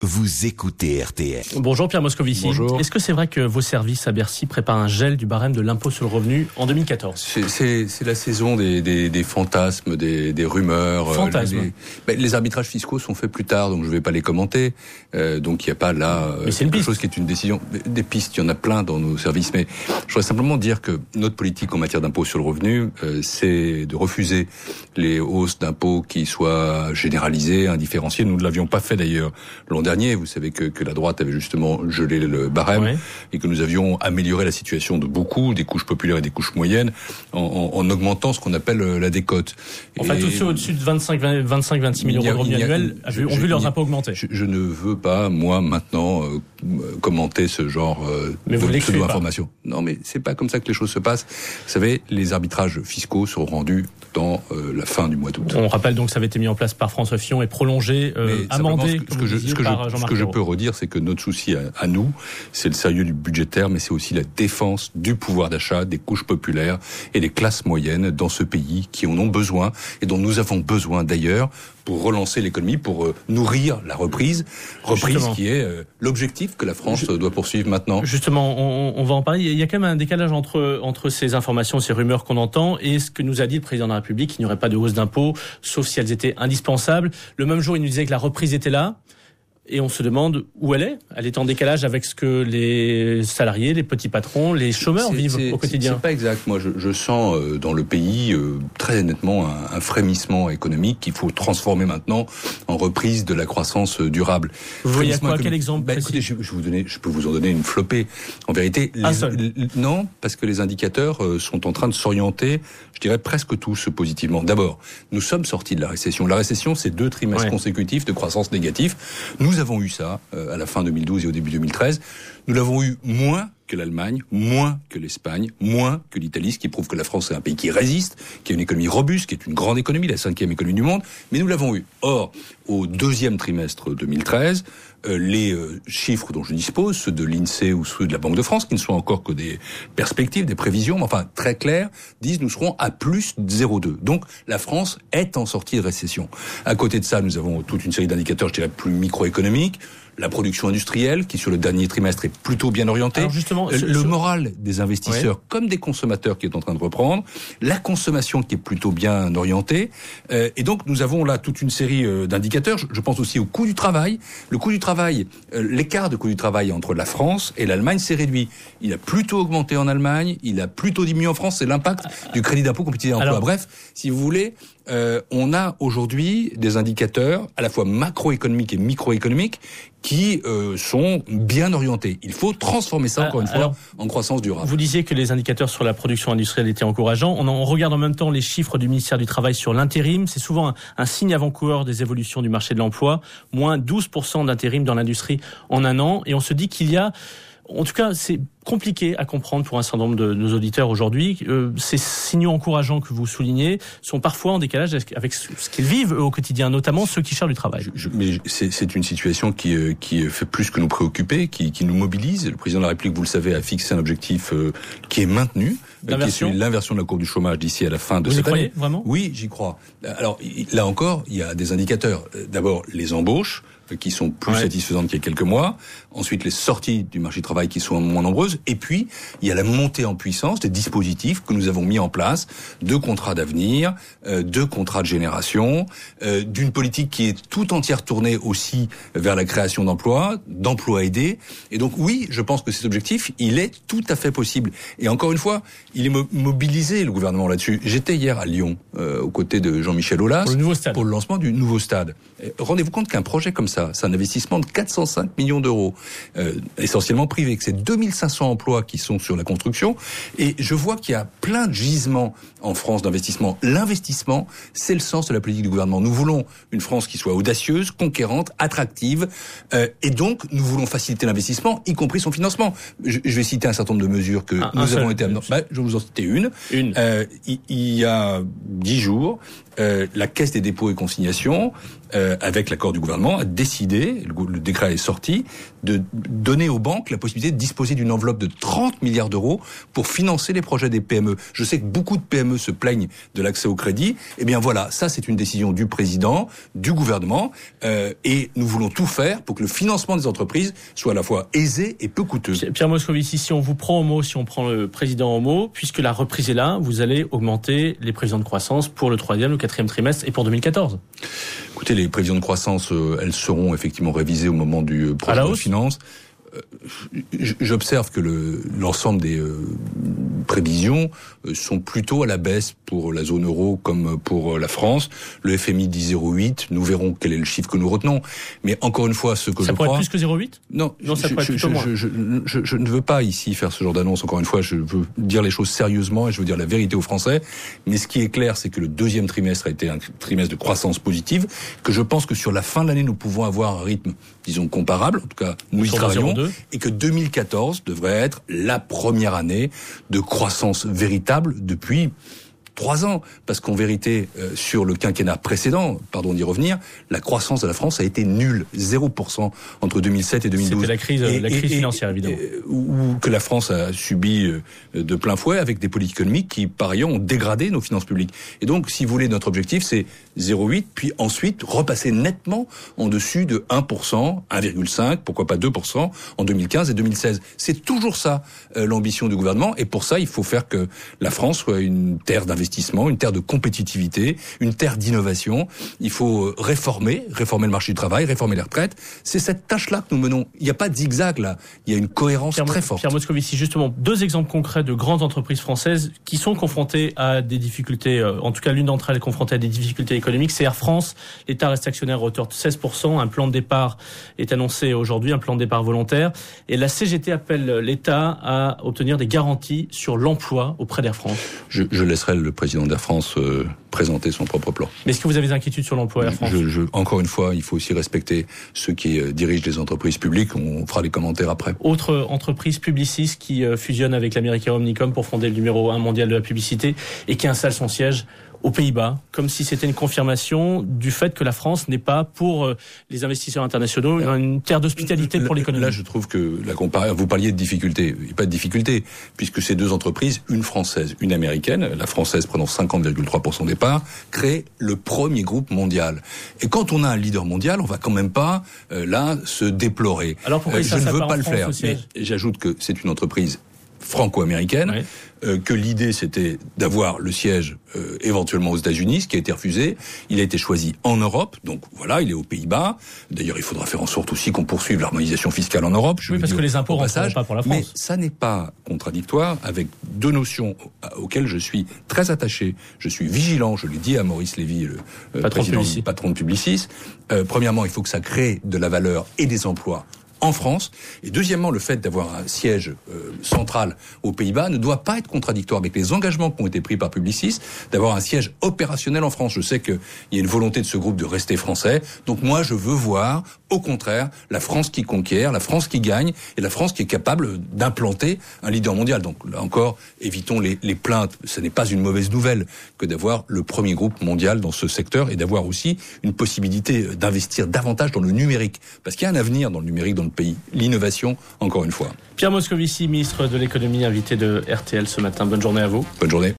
Vous écoutez RTL. Bonjour Pierre Moscovici. Bonjour. Est-ce que c'est vrai que vos services à Bercy préparent un gel du barème de l'impôt sur le revenu en 2014 ? C'est la saison des fantasmes, des rumeurs. Fantasmes. Les arbitrages fiscaux sont faits plus tard, donc je ne vais pas les commenter. Donc il n'y a pas là quelque chose qui est une décision. Des pistes, il y en a plein dans nos services. Mais je voudrais simplement dire que notre politique en matière d'impôt sur le revenu, c'est de refuser les hausses d'impôts qui soient généralisées, indifférenciées. Nous ne l'avions pas fait d'ailleurs l'an dernier. Vous savez que la droite avait justement gelé le barème et que nous avions amélioré la situation de beaucoup, des couches populaires et des couches moyennes, en augmentant ce qu'on appelle la décote. En fait, tous ceux au-dessus de 25-26 000 euros de revenus annuels ont vu leurs impôts augmenter. Je ne veux pas, moi, maintenant, commenter ce genre de pseudo-information. Non, mais c'est pas comme ça que les choses se passent. Vous savez, les arbitrages fiscaux seront rendus dans la fin du mois d'août. On rappelle donc que ça avait été mis en place par François Fillon et prolongé, amendé, ce que je peux redire, c'est que notre souci à nous, c'est le sérieux du budgétaire, mais c'est aussi la défense du pouvoir d'achat des couches populaires et des classes moyennes dans ce pays qui en ont besoin et dont nous avons besoin d'ailleurs pour relancer l'économie, pour nourrir la reprise justement, qui est l'objectif que la France doit poursuivre maintenant. Justement, on va en parler. Il y a quand même un décalage entre ces informations, ces rumeurs qu'on entend et ce que nous a dit le président de la République, qu'il n'y aurait pas de hausse d'impôts, sauf si elles étaient indispensables. Le même jour, il nous disait que la reprise était là. Et on se demande où elle est. Elle est en décalage avec ce que les salariés, les petits patrons, les chômeurs vivent au quotidien. C'est pas exact. Moi, je sens dans le pays très nettement un frémissement économique qu'il faut transformer maintenant en reprise de la croissance durable. Vous voyez quoi ? Quel exemple écoutez, je peux vous en donner une flopée. En vérité, non, parce que les indicateurs sont en train de s'orienter, je dirais presque tous positivement. D'abord, nous sommes sortis de la récession. La récession, c'est 2 trimestres consécutifs de croissance négative. Nous avons eu ça à la fin 2012 et au début 2013. Nous l'avons eu moins que l'Allemagne, moins que l'Espagne, moins que l'Italie, ce qui prouve que la France est un pays qui résiste, qui a une économie robuste, qui est une grande économie, la 5e économie du monde, mais nous l'avons eu. Or, au 2e trimestre 2013, les chiffres dont je dispose, ceux de l'INSEE ou ceux de la Banque de France, qui ne sont encore que des perspectives, des prévisions, mais enfin très clairs, disent nous serons à plus 0,2. Donc la France est en sortie de récession. À côté de ça, nous avons toute une série d'indicateurs, je dirais, plus microéconomiques. La production industrielle, qui sur le dernier trimestre est plutôt bien orientée. Alors justement, le moral des investisseurs comme des consommateurs qui est en train de reprendre. La consommation qui est plutôt bien orientée. Et donc nous avons là toute une série d'indicateurs. Je pense aussi au coût du travail. Le coût du travail, l'écart de coût du travail entre la France et l'Allemagne s'est réduit. Il a plutôt augmenté en Allemagne, il a plutôt diminué en France. C'est l'impact du crédit d'impôt compétitivité emploi. Bref, si vous voulez, on a aujourd'hui des indicateurs à la fois macroéconomiques et microéconomiques qui sont bien orientés. Il faut transformer ça, encore une fois, en croissance durable. Vous disiez que les indicateurs sur la production industrielle étaient encourageants. On regarde en même temps les chiffres du ministère du Travail sur l'intérim. C'est souvent un signe avant-coureur des évolutions du marché de l'emploi. Moins 12% d'intérim dans l'industrie en un an. Et on se dit qu'il y a... En tout cas, c'est compliqué à comprendre pour un certain nombre de nos auditeurs aujourd'hui. Ces signaux encourageants que vous soulignez sont parfois en décalage avec ce qu'ils vivent au quotidien, notamment ceux qui cherchent du travail. Mais c'est une situation qui fait plus que nous préoccuper, qui nous mobilise. Le président de la République, vous le savez, a fixé un objectif qui est maintenu, qui est celui de l'inversion de la courbe du chômage d'ici à la fin de cette année. Vous y croyez vraiment ? Oui, j'y crois. Alors là encore, il y a des indicateurs. D'abord, les embauches qui sont plus satisfaisantes qu'il y a quelques mois. Ensuite, les sorties du marché du travail qui sont moins nombreuses. Et puis, il y a la montée en puissance des dispositifs que nous avons mis en place, de contrats d'avenir, de contrats de génération, d'une politique qui est tout entière tournée aussi vers la création d'emplois aidés. Et donc, oui, je pense que cet objectif, il est tout à fait possible. Et encore une fois, il est mobilisé, le gouvernement, là-dessus. J'étais hier à Lyon, aux côtés de Jean-Michel Aulas, pour le lancement du nouveau stade. Rendez-vous compte qu'un projet comme ça, c'est un investissement de 405 millions d'euros, essentiellement privé, que c'est 2500 emplois qui sont sur la construction. Et je vois qu'il y a plein de gisements en France d'investissement. L'investissement, c'est le sens de la politique du gouvernement. Nous voulons une France qui soit audacieuse, conquérante, attractive. Et donc, nous voulons faciliter l'investissement, y compris son financement. Je vais citer un certain nombre de mesures que nous avons été amenés. Je vais vous en citer une. Il y a 10 jours, la Caisse des dépôts et consignations, avec l'accord du gouvernement, a décidé décidé, le décret est sorti, de donner aux banques la possibilité de disposer d'une enveloppe de 30 milliards d'euros pour financer les projets des PME. Je sais que beaucoup de PME se plaignent de l'accès au crédit. Eh bien voilà, ça c'est une décision du président, du gouvernement, et nous voulons tout faire pour que le financement des entreprises soit à la fois aisé et peu coûteux. Pierre Moscovici, si on vous prend au mot, si on prend le président au mot, puisque la reprise est là, vous allez augmenter les prévisions de croissance pour le 3e, le 4e trimestre et pour 2014. Écoutez, les prévisions de croissance, elles seront effectivement révisées au moment du projet de finances. J'observe que l'ensemble des prévisions sont plutôt à la baisse pour la zone euro comme pour la France. Le FMI dit 0,8. Nous verrons quel est le chiffre que nous retenons. Mais encore une fois, ce que je crois... Ça pourrait être plus que 0,8 ? Non, ça pourrait être plutôt moins. Je ne veux pas ici faire ce genre d'annonce. Encore une fois, je veux dire les choses sérieusement et je veux dire la vérité aux Français. Mais ce qui est clair, c'est que le 2e trimestre a été un trimestre de croissance positive, que je pense que sur la fin de l'année, nous pouvons avoir un rythme, disons, comparable. En tout cas, nous y travaillons. Et que 2014 devrait être la première année de croissance véritable depuis 3 ans, parce qu'en vérité, sur le quinquennat précédent, pardon d'y revenir, la croissance de la France a été nulle, 0% entre 2007 et 2012. C'était la crise financière, évidemment. Ou que la France a subi de plein fouet avec des politiques économiques qui, par ailleurs, ont dégradé nos finances publiques. Et donc, si vous voulez, notre objectif, c'est 0,8, puis ensuite repasser nettement en dessus de 1%, 1,5%, pourquoi pas 2% en 2015 et 2016. C'est toujours ça, l'ambition du gouvernement, et pour ça, il faut faire que la France soit une terre d'investissement, une terre de compétitivité, une terre d'innovation. Il faut réformer le marché du travail, réformer les retraites. C'est cette tâche-là que nous menons. Il n'y a pas de zigzag là, il y a une cohérence très forte. Pierre Moscovici, justement, 2 exemples concrets de grandes entreprises françaises qui sont confrontées à des difficultés, en tout cas l'une d'entre elles est confrontée à des difficultés économiques, c'est Air France. L'État reste actionnaire à hauteur de 16%, un plan de départ est annoncé aujourd'hui, un plan de départ volontaire, et la CGT appelle l'État à obtenir des garanties sur l'emploi auprès d'Air France. Je laisserai le président d'Air France présenter son propre plan. Mais est-ce que vous avez des inquiétudes sur l'emploi Air France ? Encore une fois, il faut aussi respecter ceux qui dirigent les entreprises publiques. On fera les commentaires après. Autre entreprise Publicis qui fusionne avec l'américain Omnicom pour fonder le numéro 1 mondial de la publicité et qui installe son siège aux Pays-Bas, comme si c'était une confirmation du fait que la France n'est pas, pour les investisseurs internationaux, une terre d'hospitalité pour l'économie. Là, je trouve que vous parliez de difficultés. Il n'y a pas de difficulté, puisque ces 2 entreprises, une française, une américaine, la française prenant 50,3% des parts, créent le premier groupe mondial. Et quand on a un leader mondial, on va quand même pas, là, se déplorer. Alors pourquoi je ne veux pas le faire. Mais j'ajoute que c'est une entreprise franco-américaine, que l'idée c'était d'avoir le siège éventuellement aux États-Unis, ce qui a été refusé. Il a été choisi en Europe, donc voilà, il est aux Pays-Bas. D'ailleurs, il faudra faire en sorte aussi qu'on poursuive l'harmonisation fiscale en Europe. Oui, parce que les impôts rentreront pas pour la France. Mais ça n'est pas contradictoire avec 2 notions auxquelles je suis très attaché. Je suis vigilant, je l'ai dit à Maurice Lévy, le patron de Publicis. Premièrement, il faut que ça crée de la valeur et des emplois en France. Et deuxièmement, le fait d'avoir un siège central aux Pays-Bas ne doit pas être contradictoire avec les engagements qui ont été pris par Publicis d'avoir un siège opérationnel en France. Je sais qu'il y a une volonté de ce groupe de rester français. Donc moi, je veux voir, au contraire, la France qui conquiert, la France qui gagne et la France qui est capable d'implanter un leader mondial. Donc là encore, évitons les plaintes. Ce n'est pas une mauvaise nouvelle que d'avoir le premier groupe mondial dans ce secteur et d'avoir aussi une possibilité d'investir davantage dans le numérique. Parce qu'il y a un avenir dans le numérique dans le pays. L'innovation, encore une fois. Pierre Moscovici, ministre de l'économie, invité de RTL ce matin. Bonne journée à vous. Bonne journée.